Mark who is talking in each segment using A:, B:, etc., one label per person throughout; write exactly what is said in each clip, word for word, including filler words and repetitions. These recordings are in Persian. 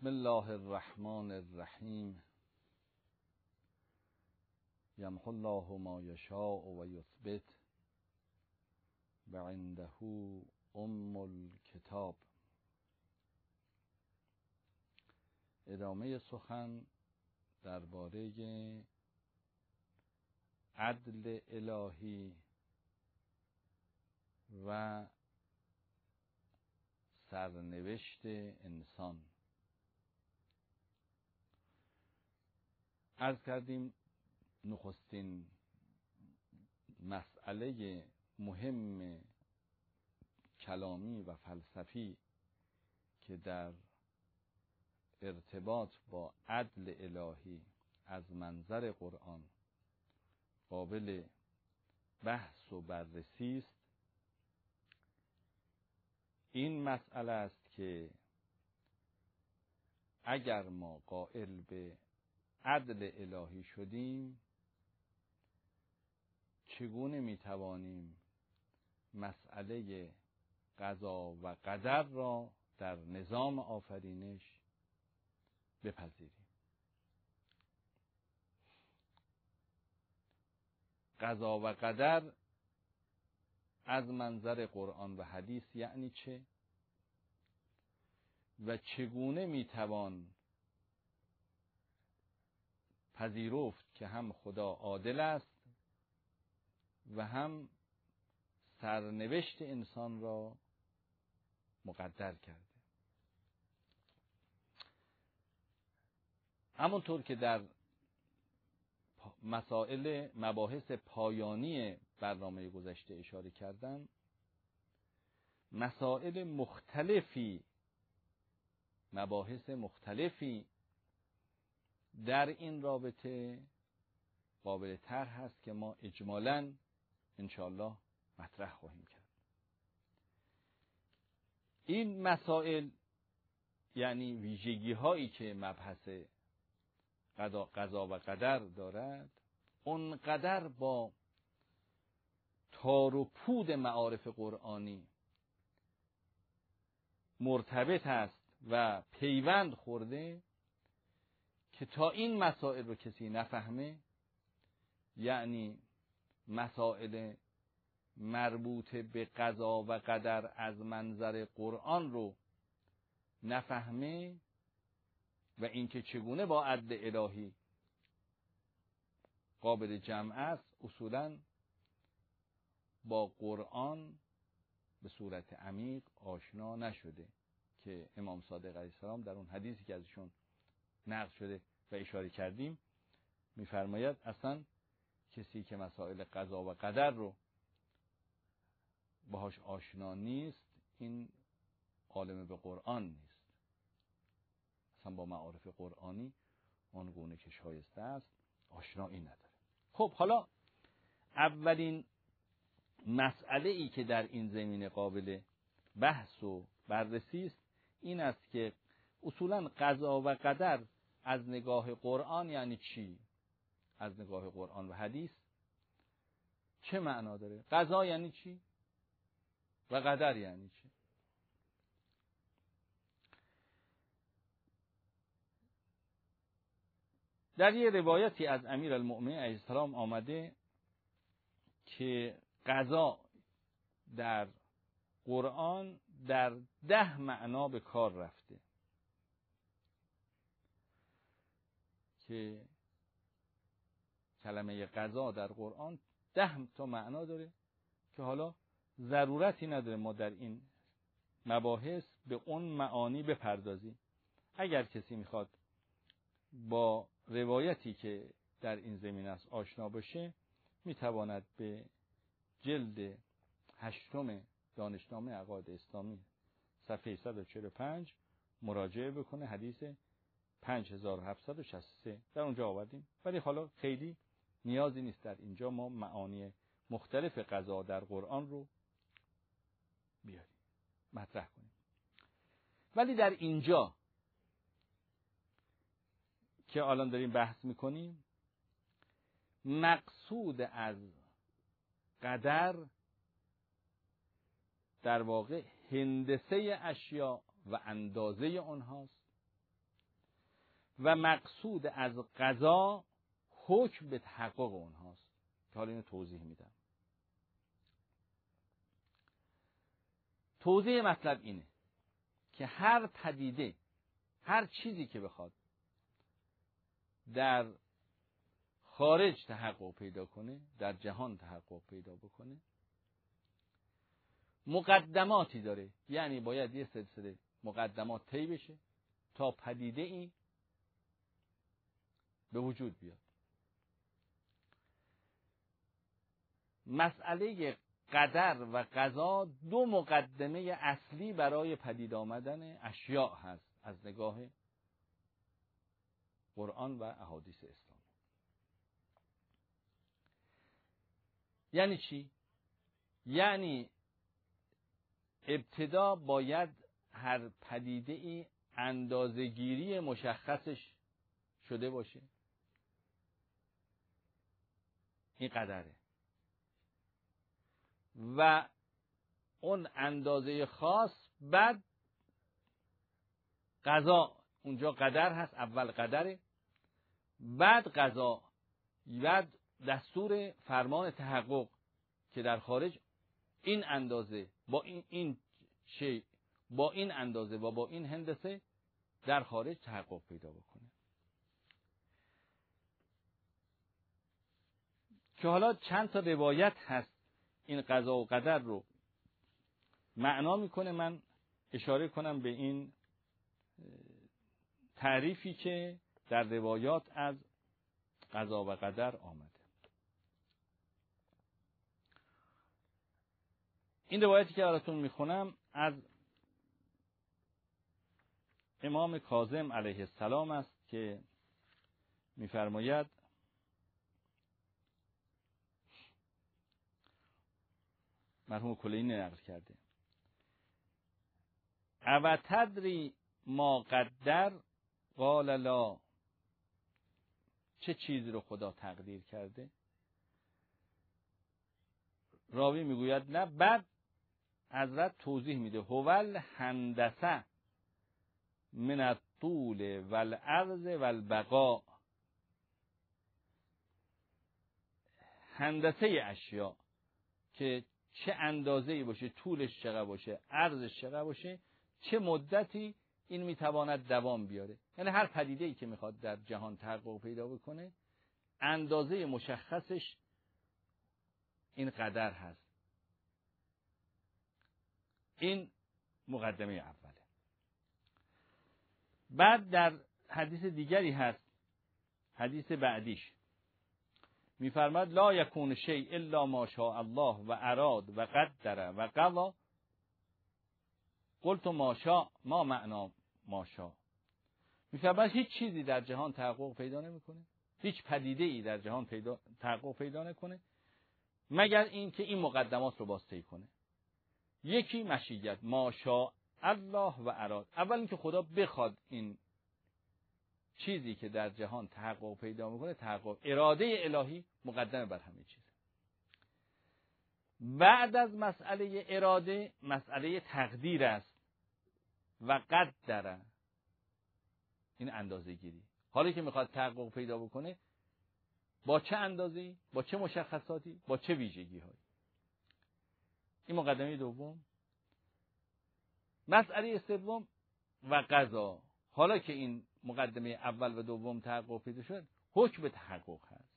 A: بسم الله الرحمن الرحیم. یمحو الله ما یشاء و یثبت و عنده ام الکتاب. ادامه سخن درباره عدل الهی و سرنوشت انسان. عرض کردیم نخستین مسئله مهم کلامی و فلسفی که در ارتباط با عدل الهی از منظر قرآن قابل بحث و بررسی است، این مسئله است که اگر ما قائل به عدل الهی شدیم، چگونه میتوانیم مسئله قضا و قدر را در نظام آفرینش بپذیریم. قضا و قدر از منظر قرآن و حدیث یعنی چه و چگونه میتوان پذیرفت که هم خدا عادل است و هم سرنوشت انسان را مقدر کرده. همونطور که در مسائل مباحث پایانی برنامه گذشته اشاره کردم، مسائل مختلفی مباحث مختلفی در این رابطه قابل طرح هست که ما اجمالاً انشاءالله مطرح خواهیم کرد. این مسائل یعنی ویژگی هایی که مبحث قضا و قدر دارد، اونقدر با تار و پود معارف قرآنی مرتبط است و پیوند خورده که تا این مسائل رو کسی نفهمه، یعنی مسائل مربوط به قضا و قدر از منظر قرآن رو نفهمه و اینکه چگونه با عدل الهی قابل جمع است، اصولاً با قرآن به صورت عمیق آشنا نشده که امام صادق علیه السلام در اون حدیثی که ازشون نقل شده و اشاره کردیم می‌فرماید اصلا کسی که مسائل قضا و قدر رو باهاش آشنا نیست، این عالم به قرآن نیست، اصلا با معارف قرآنی آنگونه که شایسته است آشنایی نداره. خب حالا اولین مسئله ای که در این زمینه قابل بحث و بررسی است این است که اصولا قضا و قدر از نگاه قرآن یعنی چی؟ از نگاه قرآن و حدیث چه معنا داره؟ قضا یعنی چی؟ و قدر یعنی چی؟ در یه روایتی از امیر المؤمنین علیه السلام آمده که قضا در قرآن در ده معنا به کار رفته، که کلمه قضا در قرآن ده تا معنا داره که حالا ضرورتی نداره ما در این مباحث به اون معانی بپردازیم. اگر کسی میخواد با روایتی که در این زمینه است آشنا بشه، میتواند به جلد هشتم دانشنامه عقاید اسلامی صفحه صد و چهل و پنج مراجعه بکنه، حدیث پنج هزار و هفتصد و شصت و سه در اونجا آوردیم، ولی حالا خیلی نیازی نیست در اینجا ما معانی مختلف قضا در قرآن رو بیاریم مطرح کنیم. ولی در اینجا که الان داریم بحث میکنیم، مقصود از قدر در واقع هندسه اشیا و اندازه آنهاست و مقصود از قضا حکم به تحقق اونهاست که حالا اینو توضیح میدم. توضیح مطلب اینه که هر پدیده، هر چیزی که بخواد در خارج تحقق پیدا کنه، در جهان تحقق پیدا بکنه، مقدماتی داره. یعنی باید یه سلسله مقدمات طی بشه تا پدیده ای به وجود بیاد. مسئله قدر و قضا دو مقدمه اصلی برای پدید آمدن اشیاء هست از نگاه قرآن و احادیث اسلام. یعنی چی؟ یعنی ابتدا باید هر پدیده ای اندازه‌گیری مشخصش شده باشه. این قدره. و اون اندازه خاص، بعد قضا. اونجا قدر هست، اول قدره، بعد قضا، بعد دستور فرمان تحقق که در خارج این اندازه با این این شی با این اندازه و با این هندسه در خارج تحقق پیدا بکنه. که حالا چند تا روایت هست این قضا و قدر رو معنا میکنه. من اشاره کنم به این تعریفی که در روایات از قضا و قدر آمده. این روایتی که براتون میخونم از امام کاظم علیه السلام است که میفرماید مرحوم کلینی نقل کرده: او تدری ما قدر قال لا. چه چیزی رو خدا تقدیر کرده؟ راوی میگوید نه. بعد حضرت توضیح میده: هوال هندسه من الطول والعرض والبقاء. هندسه اشیاء که چه اندازه‌ای باشه، طولش چقدر باشه، عرضش چقدر باشه، چه مدتی این میتواند دوام بیاره. یعنی هر پدیده‌ای که میخواد در جهان تحقق پیدا بکنه، اندازه مشخصش این قدر هست. این مقدمه اوله. بعد در حدیث دیگری هست، حدیث بعدیش میفرماد: لا یکون شیء الا ما شاء الله و اراد و قدر و قضا. قلت ما شاء ما معنا ما شاء. میفرماد هیچ چیزی در جهان تحقق پیدا نمیکنه، هیچ پدیده ای در جهان پیدا تحقق پیدا نکنه مگر این که این مقدمات رو بازطی کنه. یکی مشیت، ما شاء الله و اراد. اول اینکه خدا بخواد این چیزی که در جهان تحقق پیدا میکنه تحقق. اراده الهی مقدمه بر همه چیز. بعد از مسئله اراده مسئله تقدیر است و قدر. این اندازه گیری. حالی که میخواد تحقق پیدا بکنه با چه اندازه‌ای، با چه مشخصاتی، با چه ویژگی‌هایی. این مقدمه دوم. مسئله سوم و قضا. حالا که این مقدمه اول و دوم تحقق پیدا شد، حکم به تحقق هست.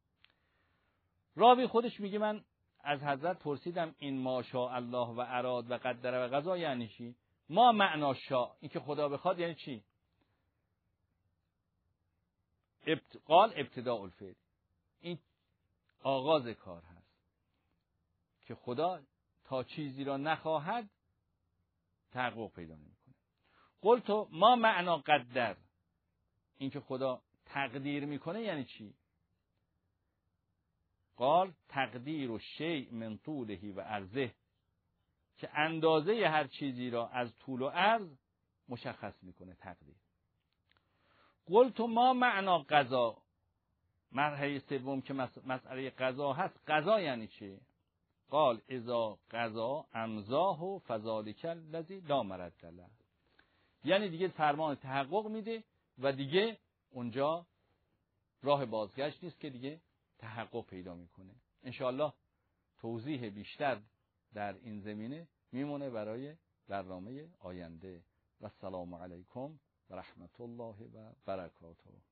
A: راوی خودش میگه من از حضرت پرسیدم این ما شاء الله و اراد و قدر و قضا یعنی چی؟ ما معنا شاء، این که خدا بخواد یعنی چی؟ ابت... قال ابتداء الفعل. این آغاز کار هست که خدا تا چیزی را نخواهد تحقق پیدا نمیکنه. قلت ما معنا قدر، این که خدا تقدیر میکنه یعنی چی؟ قال تقدیر الشیء من طوله و عرضه، که اندازه هر چیزی را از طول و عرض مشخص میکنه تقدیر. قلت ما معنا قضا. مرحله سوم که مسئله قضا هست، قضا یعنی چی؟ قال اذا قضا امضاه فذلک الذی لا مرد له. یعنی دیگه فرمان تحقق میده و دیگه اونجا راه بازگشت نیست که دیگه تحقق پیدا میکنه. انشاءالله توضیح بیشتر در این زمینه میمونه برای برنامه آینده. و السلام علیکم و رحمت الله و برکاته.